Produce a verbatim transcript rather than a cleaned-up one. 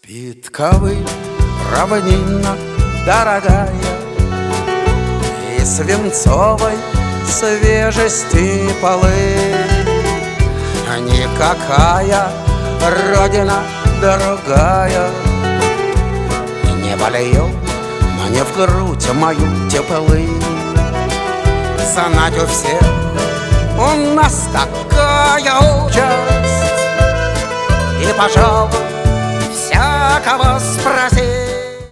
Питковый, равнина дорогая, и свинцовой свежести полы. Никакая родина другая не вольет мне в грудь мою теплы. Знать у всех у нас такая участь, и, пожалуй, всякого спросить,